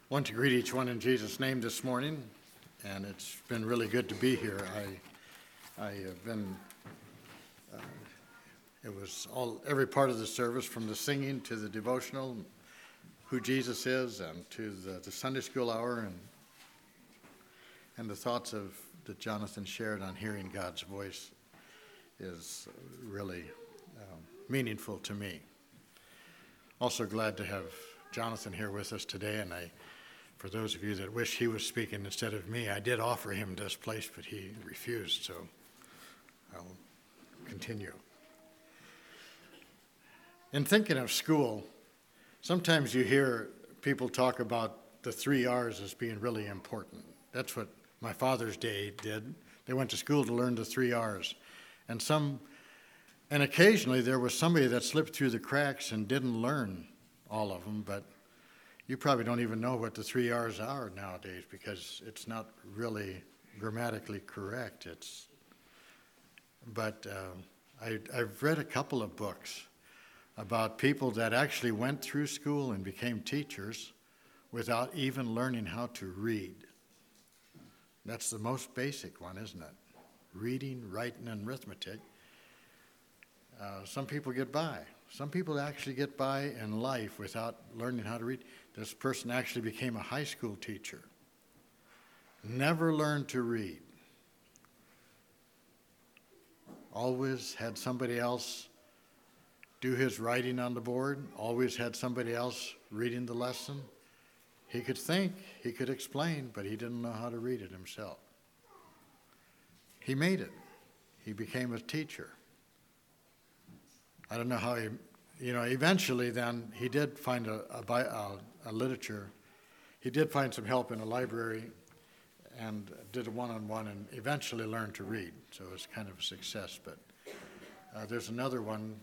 Want to greet each one in Jesus' name this morning, and it's been really good to be here. I have been, it was every part of the service, from the singing to the devotional, who Jesus is, and to the Sunday school hour, and the thoughts that Jonathan shared on hearing God's voice is really meaningful to me. Also glad to have Jonathan here with us today, and for those of you that wish he was speaking instead of me, I did offer him this place, but he refused, so I'll continue. In thinking of school, sometimes you hear people talk about the 3 R's as being really important. That's what my father's day did. They went to school to learn the 3 R's. And occasionally there was somebody that slipped through the cracks and didn't learn all of them, but you probably don't even know what the 3 R's are nowadays because it's not really grammatically correct. But I've read a couple of books about people that actually went through school and became teachers without even learning how to read. That's the most basic one, isn't it? Reading, writing, and arithmetic. Some people get by. Some people actually get by in life without learning how to read. This person actually became a high school teacher. Never learned to read. Always had somebody else do his writing on the board. Always had somebody else reading the lesson. He could think, he could explain, but he didn't know how to read it himself. He made it. He became a teacher. I don't know how eventually then he did find a literature. He did find some help in a library and did a one-on-one and eventually learned to read. So it was kind of a success. But there's another one.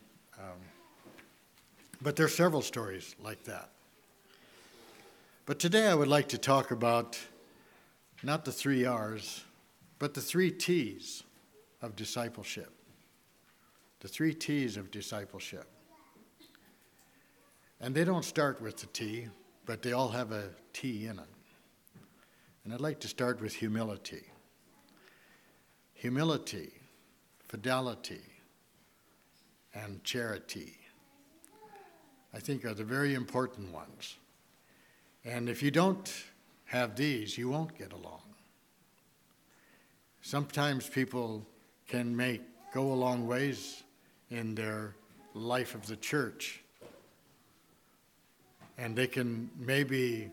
But there are several stories like that. But today I would like to talk about not the 3 R's, but the 3 T's of discipleship. The 3 T's of discipleship. And they don't start with the T, but they all have a T in it. And I'd like to start with humility. Humility, fidelity, and charity, I think, are the very important ones. And if you don't have these, you won't get along. Sometimes people can go a long ways in their life of the church, and they can maybe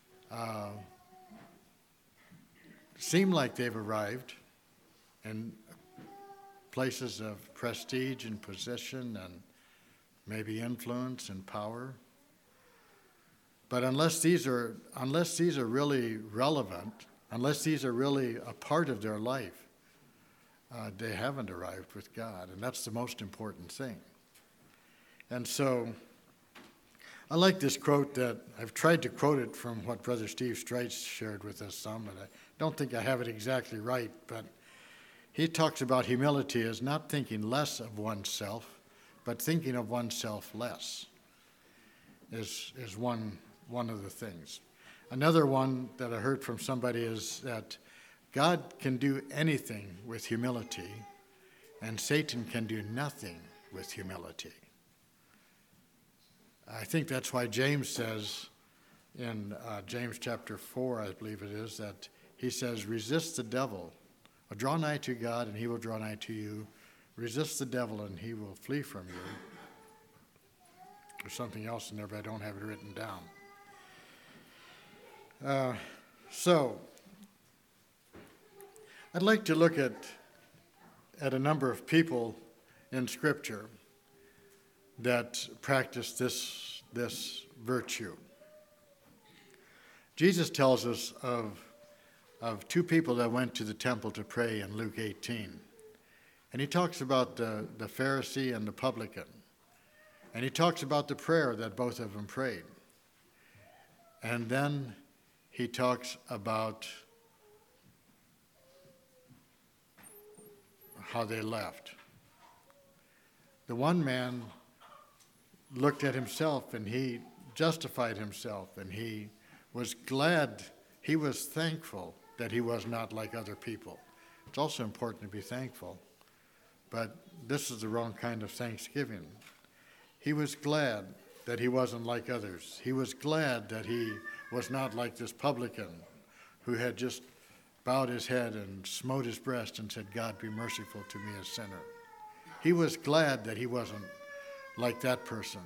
seem like they've arrived in places of prestige and position and maybe influence and power. But unless these are really relevant, unless these are really a part of their life, they haven't arrived with God, and that's the most important thing. And so I like this quote that I've tried to quote it from what Brother Steve Streitz shared with us some, and I don't think I have it exactly right, but he talks about humility as not thinking less of oneself, but thinking of oneself less is one of the things. Another one that I heard from somebody is that God can do anything with humility, and Satan can do nothing with humility. I think that's why James says in James chapter 4, I believe it is, that he says, resist the devil. Or draw nigh to God, and he will draw nigh to you. Resist the devil, and he will flee from you. There's something else in there, but I don't have it written down. So I'd like to look at a number of people in Scripture that practice this virtue. Jesus tells us of 2 people that went to the temple to pray in Luke 18. And he talks about the Pharisee and the publican. And he talks about the prayer that both of them prayed. And then he talks about how they left. The one man looked at himself and he justified himself and he was glad, he was thankful that he was not like other people. It's also important to be thankful, but this is the wrong kind of thanksgiving. He was glad that he wasn't like others. He was glad that he was not like this publican who had just bowed his head and smote his breast and said, God, be merciful to me, a sinner. He was glad that he wasn't like that person.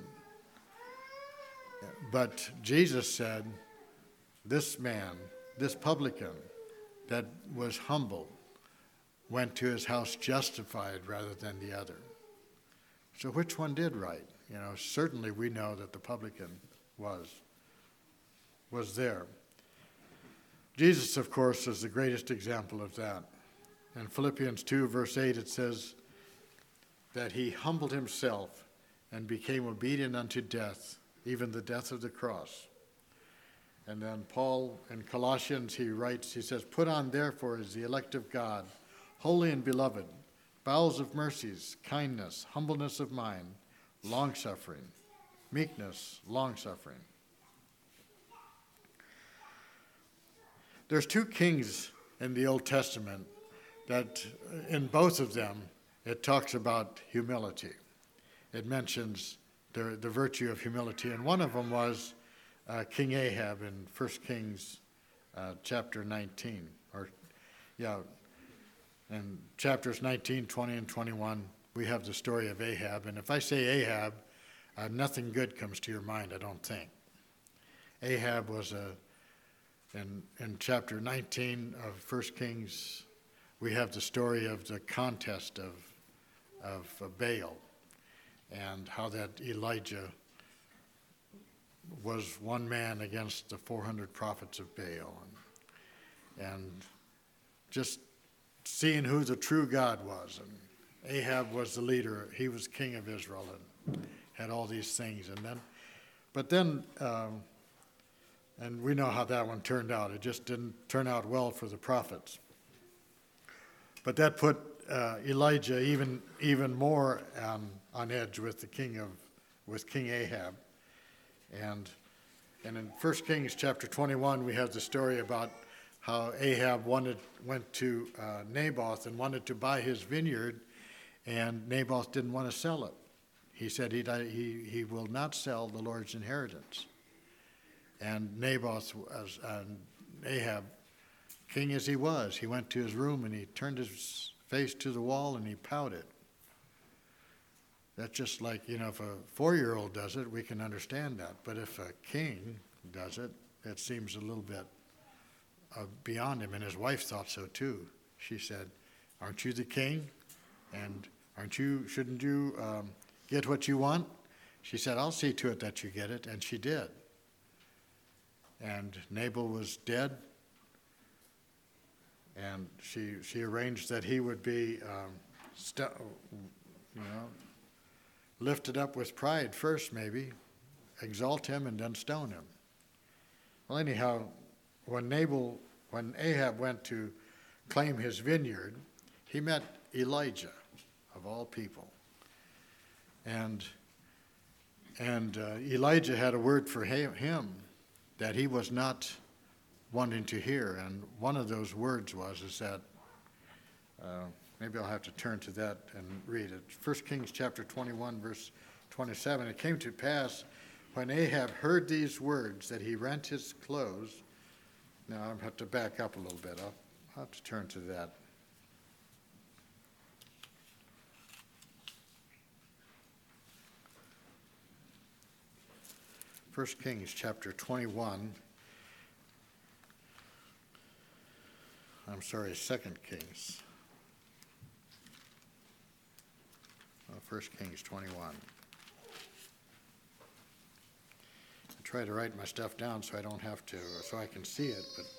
But Jesus said, this man, this publican that was humble, went to his house justified rather than the other. So which one did right? Certainly we know that the publican was there. Jesus, of course, is the greatest example of that. In Philippians 2, verse 8, it says that he humbled himself and became obedient unto death, even the death of the cross. And then Paul in Colossians, he writes, he says, put on therefore as the elect of God, holy and beloved, bowels of mercies, kindness, humbleness of mind, long-suffering, meekness, long-suffering. There's two kings in the Old Testament that in both of them it talks about humility. It mentions the virtue of humility, and one of them was King Ahab in 1 Kings chapter 19. In chapters 19, 20, and 21, we have the story of Ahab. And if I say Ahab, nothing good comes to your mind, I don't think. Ahab was in chapter 19 of 1 Kings, we have the story of the contest of Baal and how that Elijah was one man against the 400 prophets of Baal. And just seeing who the true God was. And Ahab was the leader. He was king of Israel and had all these things. But then, and we know how that one turned out. It just didn't turn out well for the prophets. But that put Elijah even more on edge with King Ahab. And in 1 Kings chapter 21, we have the story about how Ahab went to Naboth and wanted to buy his vineyard, and Naboth didn't want to sell it. He said he will not sell the Lord's inheritance. And Ahab, king as he was, he went to his room and he turned his face to the wall and he pouted. That's just like, if a 4-year-old does it, we can understand that. But if a king does it, it seems a little bit beyond him. And his wife thought so too. She said, aren't you the king? And shouldn't you get what you want? She said, I'll see to it that you get it. And she did. And Nabal was dead. And she arranged that he would be lifted up with pride first, maybe, exalt him, and then stone him. Well, anyhow, when Ahab went to claim his vineyard, he met Elijah, of all people. And Elijah had a word for him that he was not wanting to hear. And one of those words is that, maybe I'll have to turn to that and read it. 1 Kings chapter 21, verse 27. It came to pass when Ahab heard these words that he rent his clothes. Now I'll have to back up a little bit. I'll have to turn to that. First Kings chapter 21. I'm sorry, 2 Kings. 1 Kings 21. I try to write my stuff down so I don't have to, so I can see it, but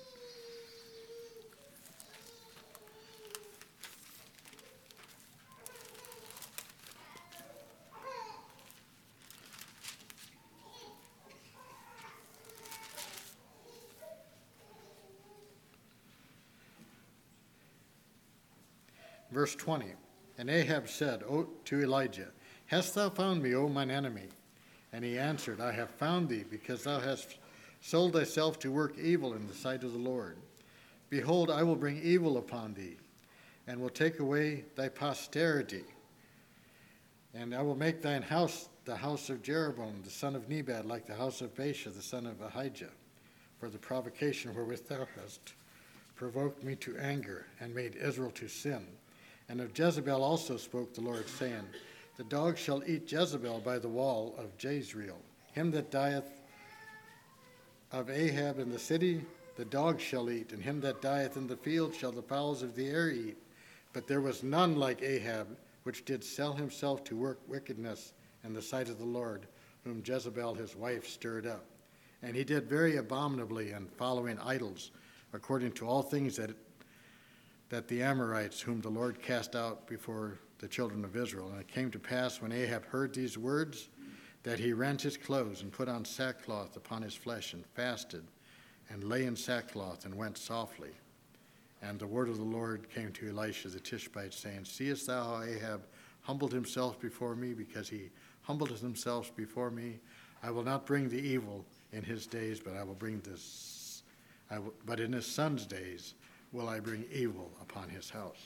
verse 20. And Ahab said to Elijah, Hast thou found me, O mine enemy? And he answered, I have found thee, because thou hast sold thyself to work evil in the sight of the Lord. Behold, I will bring evil upon thee, and will take away thy posterity. And I will make thine house the house of Jeroboam, the son of Nebat, like the house of Baasha, the son of Ahijah, for the provocation wherewith thou hast provoked me to anger, and made Israel to sin. And of Jezebel also spoke the Lord, saying, The dog shall eat Jezebel by the wall of Jezreel. Him that dieth of Ahab in the city, the dog shall eat, and him that dieth in the field shall the fowls of the air eat. But there was none like Ahab, which did sell himself to work wickedness in the sight of the Lord, whom Jezebel his wife stirred up. And he did very abominably in following idols, according to all things that the Amorites, whom the Lord cast out before the children of Israel. And it came to pass, when Ahab heard these words, that he rent his clothes and put on sackcloth upon his flesh and fasted and lay in sackcloth and went softly. And the word of the Lord came to Elisha the Tishbite, saying, Seest thou how Ahab humbled himself before me? Because he humbled himself before me, I will not bring the evil in his days, but I will bring this. But in his son's days will I bring evil upon his house.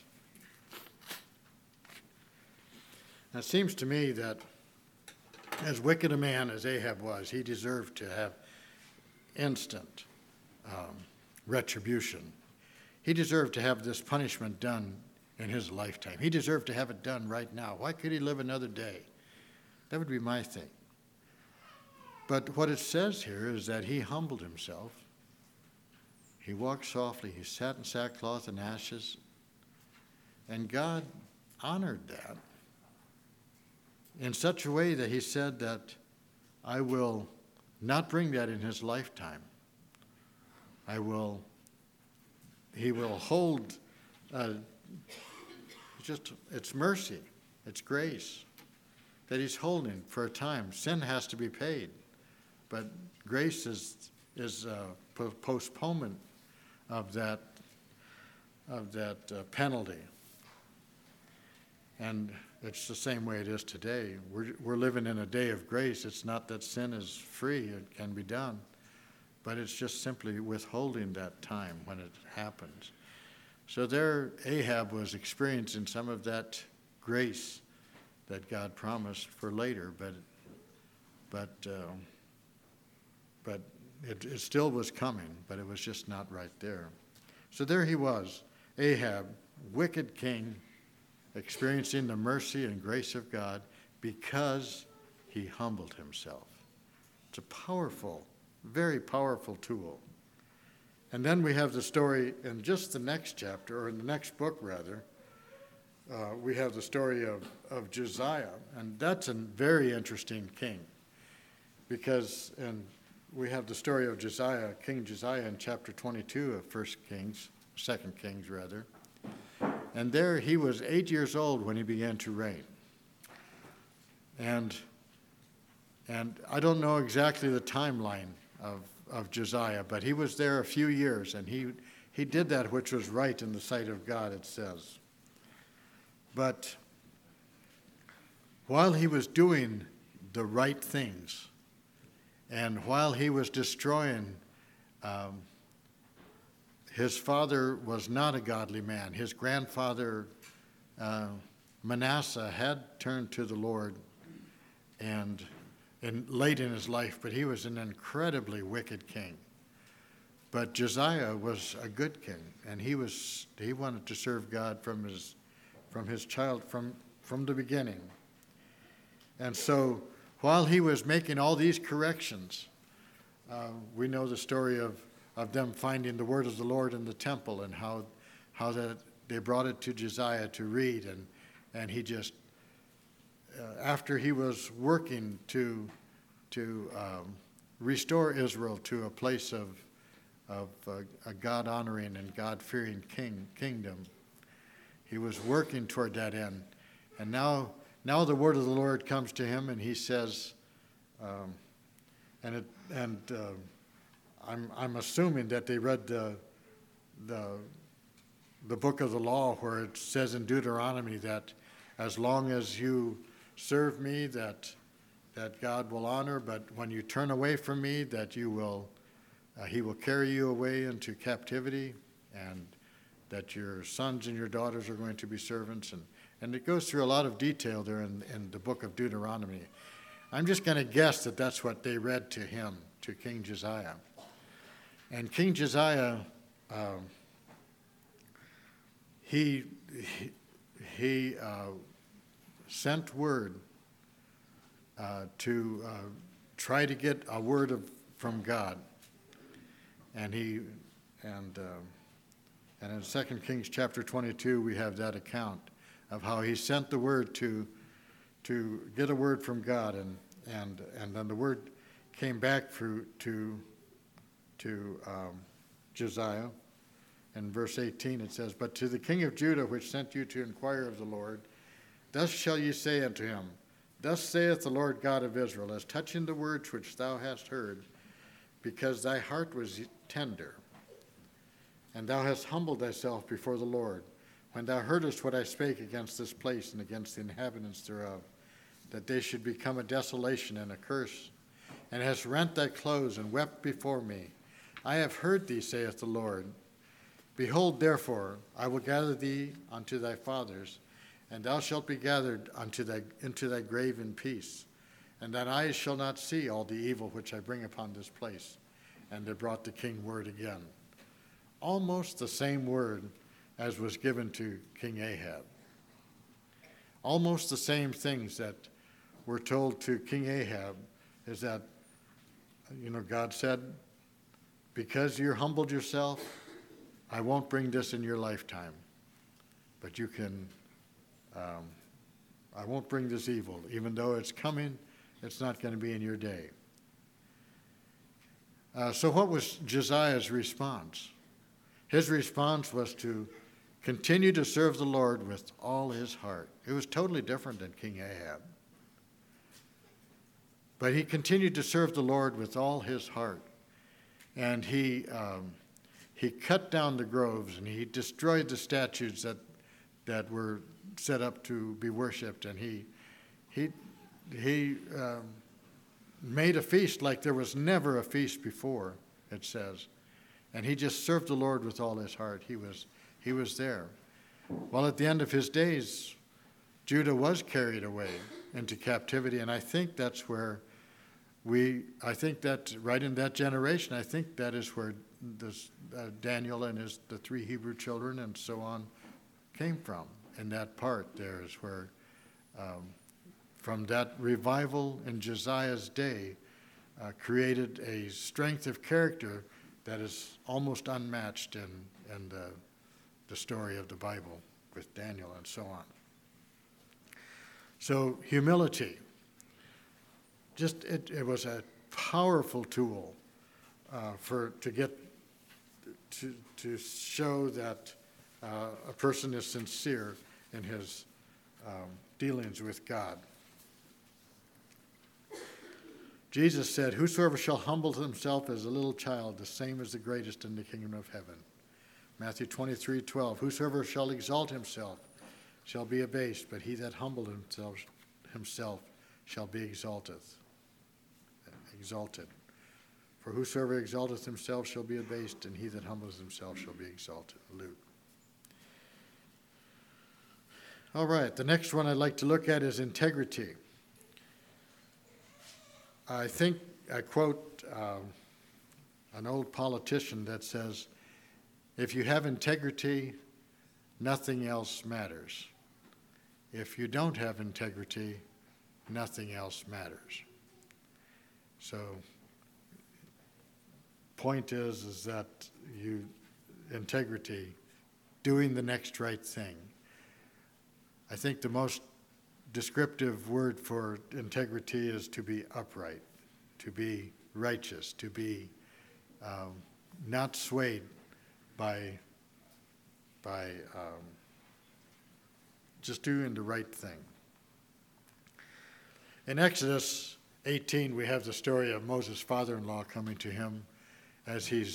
Now, it seems to me that as wicked a man as Ahab was, he deserved to have instant retribution. He deserved to have this punishment done in his lifetime. He deserved to have it done right now. Why could he live another day? That would be my thing. But what it says here is that he humbled himself. He walked softly. He sat in sackcloth and ashes. And God honored that in such a way that he said that I will not bring that in his lifetime. He will hold, it's mercy, it's grace that he's holding for a time. Sin has to be paid, but grace is postponement of that penalty. And it's the same way it is today. We're living in a day of grace. It's not that sin is free, it can be done, but it's just simply withholding that time when it happens. So there, Ahab was experiencing some of that grace that God promised for later, but it still was coming, but it was just not right there. So there he was, Ahab, wicked king, experiencing the mercy and grace of God because he humbled himself. It's a powerful, very powerful tool. And then we have the story in just the next chapter, or in the next book rather, we have the story of Josiah, and that's a very interesting king, because we have the story of Josiah, King Josiah, in chapter 22 of 2 Kings rather. And there he was 8 years old when he began to reign. And I don't know exactly the timeline of Josiah, but he was there a few years, and he did that which was right in the sight of God, it says. But while he was doing the right things, and while he was destroying, his father was not a godly man. His grandfather, Manasseh, had turned to the Lord and late in his life, but he was an incredibly wicked king. But Josiah was a good king, and he wanted to serve God from the beginning. And so while he was making all these corrections, we know the story of them finding the word of the Lord in the temple, and how that they brought it to Josiah to read, and he just after he was working to restore Israel to a place of a God-honoring and God-fearing kingdom, he was working toward that end. And now the word of the Lord comes to him, and he says, I'm assuming that they read the book of the law, where it says in Deuteronomy that as long as you serve me, that God will honor, but when you turn away from me, that you will he will carry you away into captivity, and that your sons and your daughters are going to be servants. And it goes through a lot of detail there in the book of Deuteronomy. I'm just going to guess that that's what they read to him, to King Josiah. And King Josiah, he sent word to try to get a word from God. And in 2 Kings chapter 22, we have that account of how he sent the word to get a word from God, and then the word came back to Josiah. In verse 18 it says, "But to the king of Judah, which sent you to inquire of the Lord, thus shall ye say unto him, Thus saith the Lord God of Israel, as touching the words which thou hast heard, because thy heart was tender, and thou hast humbled thyself before the Lord, when thou heardest what I spake against this place and against the inhabitants thereof, that they should become a desolation and a curse, and hast rent thy clothes and wept before me. I have heard thee, saith the Lord. Behold, therefore, I will gather thee unto thy fathers, and thou shalt be gathered into thy grave in peace, and thine eyes shall not see all the evil which I bring upon this place." And they brought the king word again. Almost the same word as was given to King Ahab. Almost the same things that were told to King Ahab is that, God said, because you humbled yourself, I won't bring this in your lifetime. But you can, I won't bring this evil. Even though it's coming, it's not going to be in your day. So what was Josiah's response? His response was to continue to serve the Lord with all his heart. It was totally different than King Ahab. But he continued to serve the Lord with all his heart. And he cut down the groves, and he destroyed the statues that were set up to be worshipped. And he made a feast like there was never a feast before, it says. And he just served the Lord with all his heart. He was there. Well, at the end of his days, Judah was carried away into captivity, and I think that's where I think that right in that generation, I think that is where Daniel and the three Hebrew children and so on came from. And that part there is where, from that revival in Josiah's day, created a strength of character that is almost unmatched in the story of the Bible with Daniel and so on. So humility, it was a powerful tool to show that a person is sincere in his dealings with God. Jesus said, "Whosoever shall humble himself as a little child, the same is the greatest in the kingdom of heaven." Matthew 23:12, "Whosoever shall exalt himself shall be abased, but he that humbled himself shall be exalted. For whosoever exalteth himself shall be abased, and he that humbles himself shall be exalted." Luke. All right, the next one I'd like to look at is integrity. I think I quote an old politician that says, "If you have integrity, nothing else matters. If you don't have integrity, nothing else matters." So, point is that integrity, doing the next right thing. I think the most descriptive word for integrity is to be upright, to be righteous, to be not swayed by just doing the right thing. In Exodus 18, we have the story of Moses' father-in-law coming to him as he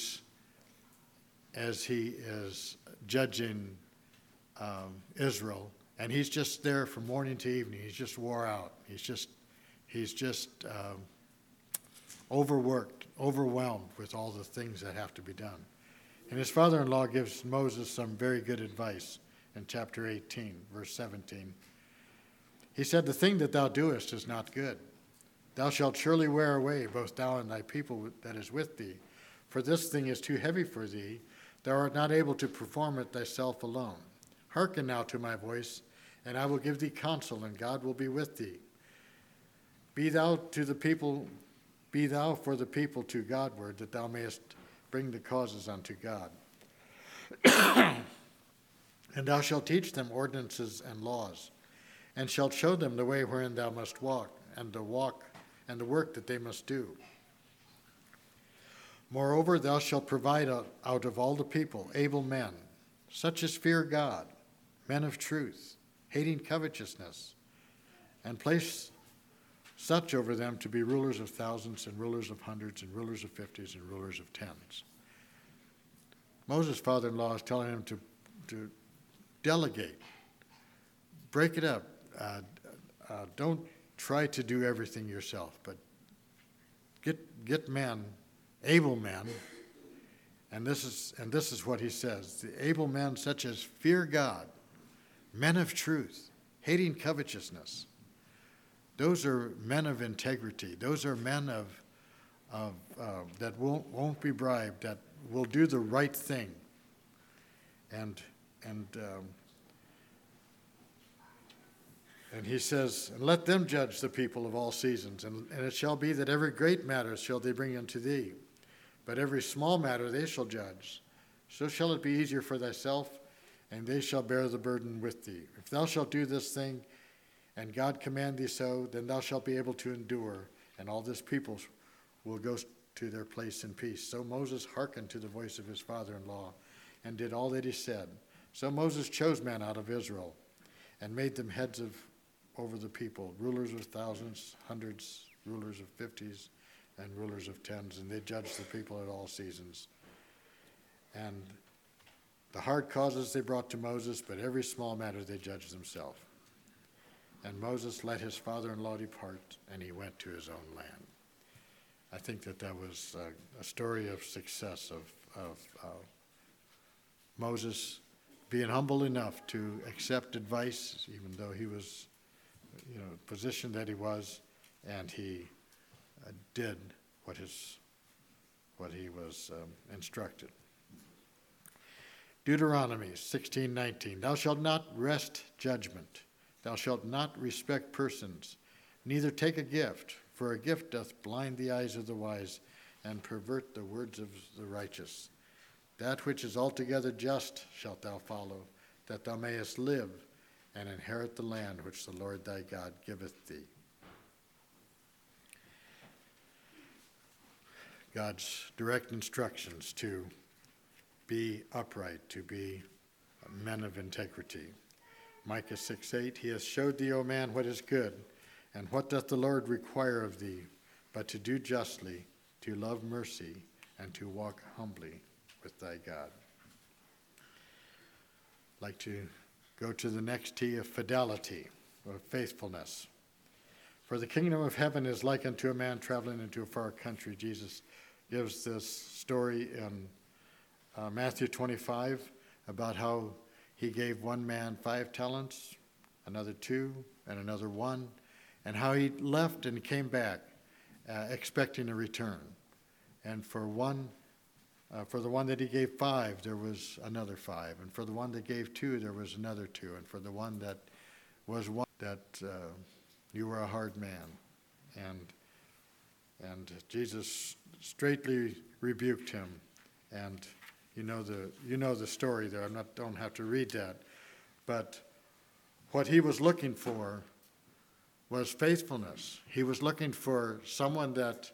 is judging Israel. And he's just there from morning to evening. He's just wore out. He's just overworked, overwhelmed with all the things that have to be done. And his father-in-law gives Moses some very good advice in chapter 18, verse 17. He said, "The thing that thou doest is not good. Thou shalt surely wear away both thou and thy people that is with thee. For this thing is too heavy for thee. Thou art not able to perform it thyself alone. Hearken now to my voice, and I will give thee counsel, and God will be with thee. Be thou for the people to Godward, that thou mayest bring the causes unto God. And thou shalt teach them ordinances and laws, and shalt show them the way wherein thou must walk, and the work that they must do. Moreover, thou shalt provide out of all the people able men, such as fear God, men of truth, hating covetousness, and place such over them to be rulers of thousands and rulers of hundreds and rulers of fifties and rulers of tens." Moses' father-in-law is telling him to delegate, break it up. Don't try to do everything yourself, but get men, able men, and this is what he says: the able men such as fear God, men of truth, hating covetousness. Those are men of integrity. Those are men that won't be bribed, that will do the right thing. And he says, "And let them judge the people of all seasons, and it shall be that every great matter shall they bring unto thee, but every small matter they shall judge. So shall it be easier for thyself, and they shall bear the burden with thee. If thou shalt do this thing, and God command thee so, then thou shalt be able to endure, and all this people will go to their place in peace." So Moses hearkened to the voice of his father-in-law, and did all that he said. So Moses chose men out of Israel, and made them heads over the people, rulers of thousands, hundreds, rulers of fifties, and rulers of tens, and they judged the people at all seasons. And the hard causes they brought to Moses, but every small matter they judged themselves. And Moses let his father-in-law depart, and he went to his own land. I think that was a story of success of Moses being humble enough to accept advice, even though he was, position that he was, and he did what he was instructed. Deuteronomy 16:19. "Thou shalt not wrest judgment. Thou shalt not respect persons, neither take a gift, for a gift doth blind the eyes of the wise and pervert the words of the righteous. That which is altogether just shalt thou follow, that thou mayest live and inherit the land which the Lord thy God giveth thee." God's direct instructions to be upright, to be men of integrity. Micah 6:8, "He hath showed thee, O man, what is good, and what doth the Lord require of thee, but to do justly, to love mercy, and to walk humbly with thy God." I'd like to go to the next T of fidelity, or faithfulness. "For the kingdom of heaven is like unto a man traveling into a far country." Jesus gives this story in Matthew 25 about how he gave one man 5 talents, another 2, and another 1, and how he left and came back expecting a return. And for the one that he gave 5, there was another 5, and for the one that gave 2, there was another 2, and for the one that was one, that you were a hard man. And Jesus straightly rebuked him, and you know the story there. Don't have to read that, but what he was looking for was faithfulness. He was looking for someone that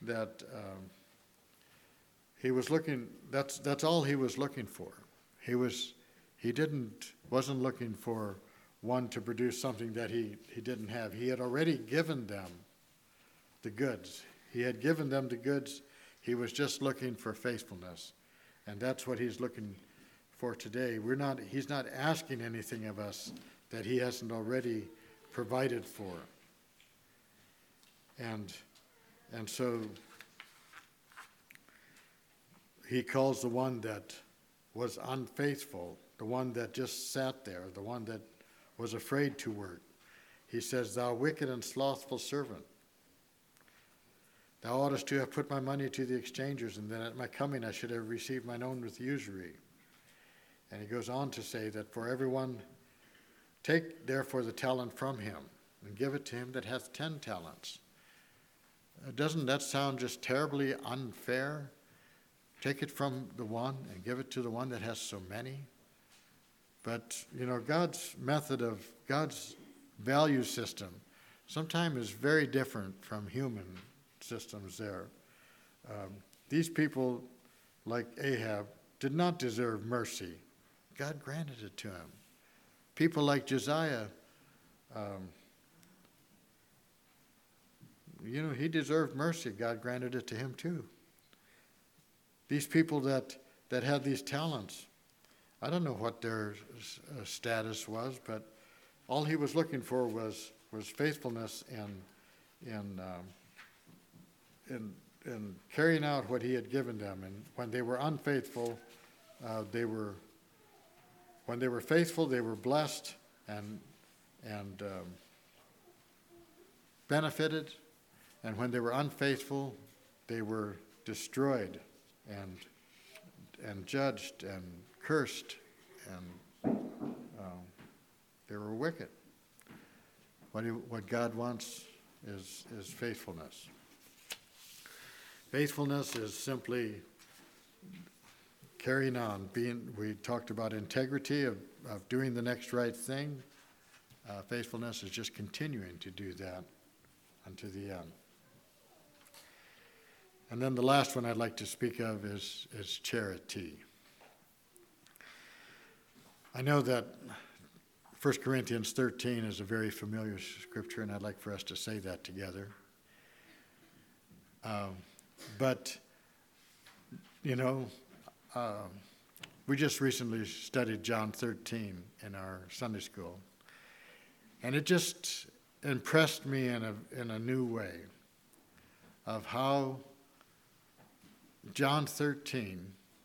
he was looking. That's all he was looking for. He wasn't looking for one to produce something that he didn't have. He had already given them the goods. He had given them the goods. He was just looking for faithfulness. And that's what he's looking for today. He's not asking anything of us that he hasn't already provided for. And so he calls the one that was unfaithful, the one that just sat there, the one that was afraid to work. He says, "Thou wicked and slothful servant, thou oughtest to have put my money to the exchangers, and then at my coming I should have received mine own with usury." And he goes on to say that for everyone, take therefore the talent from him, and give it to him that hath 10 talents. Doesn't that sound just terribly unfair? Take it from the one and give it to the one that has so many. But, God's method of, God's value system sometimes is very different from human systems there. These people, like Ahab, did not deserve mercy. God granted it to him. People like Josiah, he deserved mercy. God granted it to him too. These people that had these talents, I don't know what their status was, but all he was looking for was faithfulness in carrying out what he had given them. And when they were unfaithful, when they were faithful, they were blessed and benefited. And when they were unfaithful, they were destroyed and judged and cursed, and they were wicked. What God wants is faithfulness. Faithfulness is simply carrying on. We talked about integrity of doing the next right thing. Faithfulness is just continuing to do that unto the end. And then the last one I'd like to speak of is charity. I know that 1 Corinthians 13 is a very familiar scripture, and I'd like for us to say that together. But we just recently studied John 13 in our Sunday school, and it just impressed me in a new way of how John 13,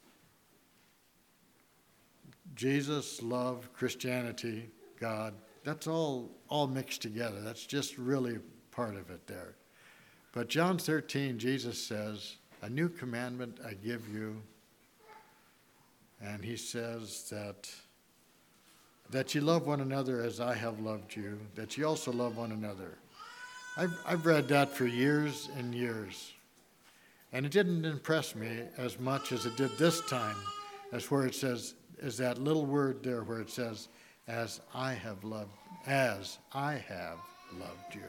Jesus, love, Christianity, God, that's all mixed together. That's just really part of it there. But John 13, Jesus says, "A new commandment I give you." And he says that you love one another as I have loved you, that you also love one another. I've read that for years and years. And it didn't impress me as much as it did this time, as where it says, is that little word there where it says, as I have loved you.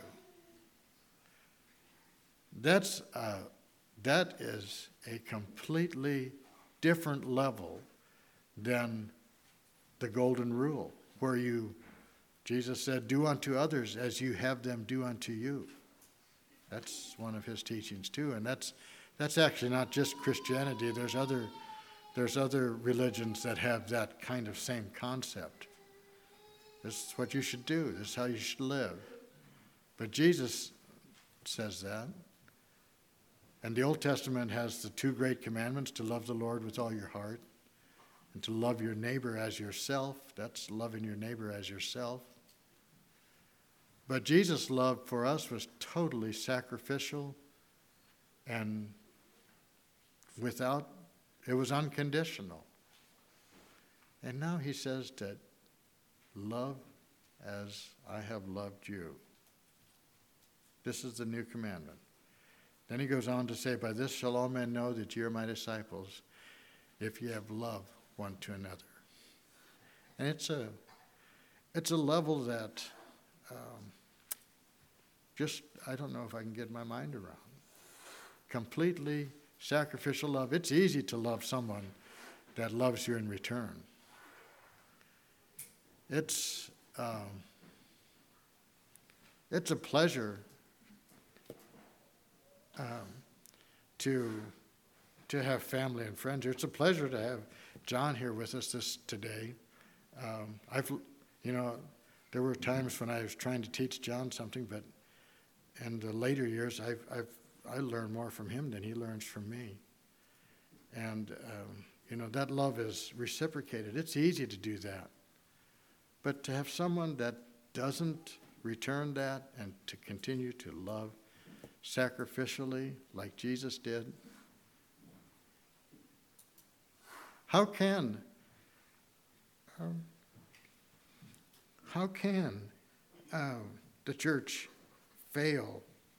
That is a completely different level than the golden rule, where Jesus said, do unto others as you have them do unto you. That's one of his teachings too, and that's actually not just Christianity. There's other religions that have that kind of same concept. This is what you should do. This is how you should live. But Jesus says that. And the Old Testament has the 2 great commandments, to love the Lord with all your heart and to love your neighbor as yourself. That's loving your neighbor as yourself. But Jesus' love for us was totally sacrificial and it was unconditional. And now he says that love as I have loved you. This is the new commandment. Then he goes on to say, by this shall all men know that you are my disciples, if you have love one to another. And it's a level that I don't know if I can get my mind around. Completely sacrificial love. It's easy to love someone that loves you in return. It's a pleasure to have family and friends here. It's a pleasure to have John here with us today. There were times when I was trying to teach John something, but in the later years, I learned more from him than he learns from me. And And, that love is reciprocated. It's easy to do that. But to have someone that doesn't return that and to continue to love sacrificially like Jesus did, how can the church fail?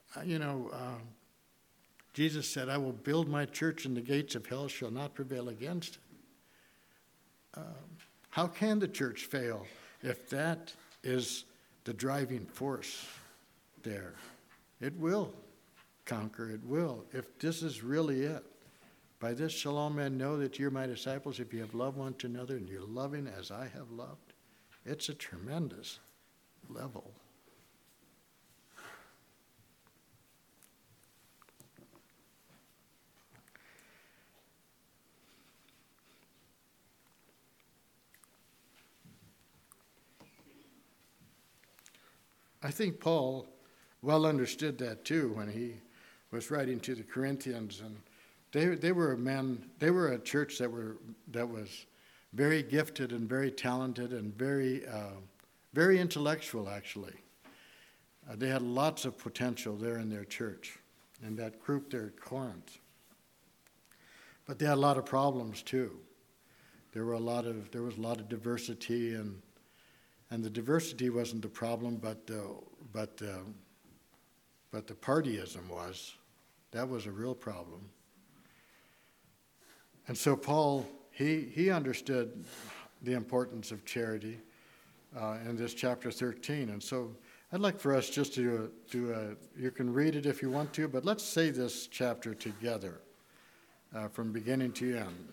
Jesus said, I will build my church and the gates of hell shall not prevail against it. How can the church fail if that is the driving force there? It will conquer, it will. If this is really it. By this shall all men know that you're my disciples if you have loved one to another and you're loving as I have loved. It's a tremendous level. I think Paul well understood that too when he was writing to the Corinthians, and they were a church that was very gifted and very talented and very intellectual actually. They had lots of potential there in their church, in that group there at Corinth. But they had a lot of problems too. There was a lot of diversity, and the diversity wasn't the problem, but the partyism was. That was a real problem. And so Paul, he understood the importance of charity in this chapter 13. And so I'd like for us just to you can read it if you want to, but let's say this chapter together from beginning to end.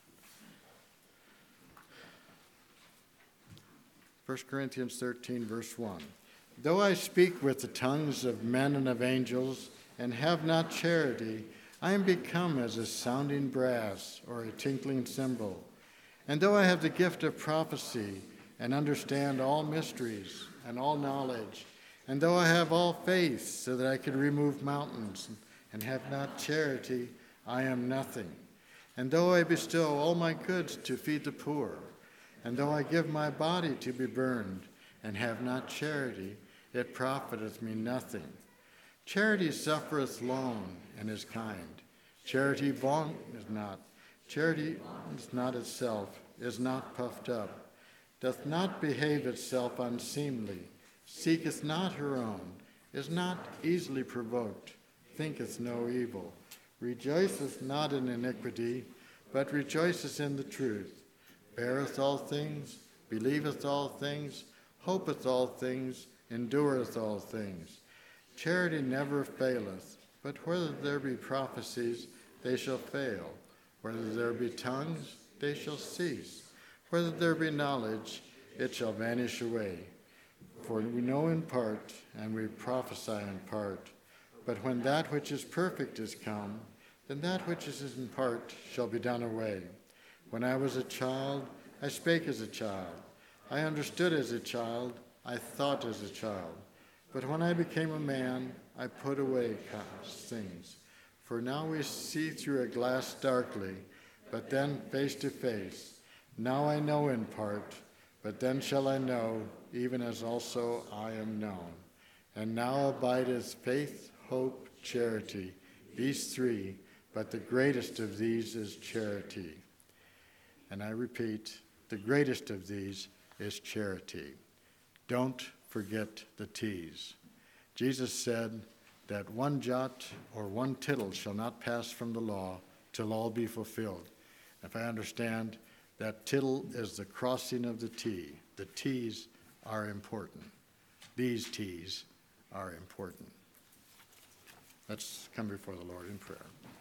1 Corinthians 13, verse 1. Though I speak with the tongues of men and of angels and have not charity, I am become as a sounding brass or a tinkling cymbal. And though I have the gift of prophecy and understand all mysteries and all knowledge, and though I have all faith so that I could remove mountains and have not charity, I am nothing. And though I bestow all my goods to feed the poor, and though I give my body to be burned and have not charity, it profiteth me nothing. Charity suffereth long and is kind. Charity vaunteth not. Charity is not itself, is not puffed up, doth not behave itself unseemly, seeketh not her own, is not easily provoked, thinketh no evil, rejoiceth not in iniquity, but rejoiceth in the truth, beareth all things, believeth all things, hopeth all things, endureth all things. Charity never faileth, but whether there be prophecies, they shall fail. Whether there be tongues, they shall cease. Whether there be knowledge, it shall vanish away. For we know in part, and we prophesy in part. But when that which is perfect is come, then that which is in part shall be done away. When I was a child, I spake as a child. I understood as a child. I thought as a child. But when I became a man, I put away things. For now we see through a glass darkly, but then face to face. Now I know in part, but then shall I know, even as also I am known. And now abideth faith, hope, charity, these three, but the greatest of these is charity. And I repeat, the greatest of these is charity. Don't forget the T's. Jesus said that one jot or one tittle shall not pass from the law till all be fulfilled. If I understand, that tittle is the crossing of the T. The T's are important. These T's are important. Let's come before the Lord in prayer.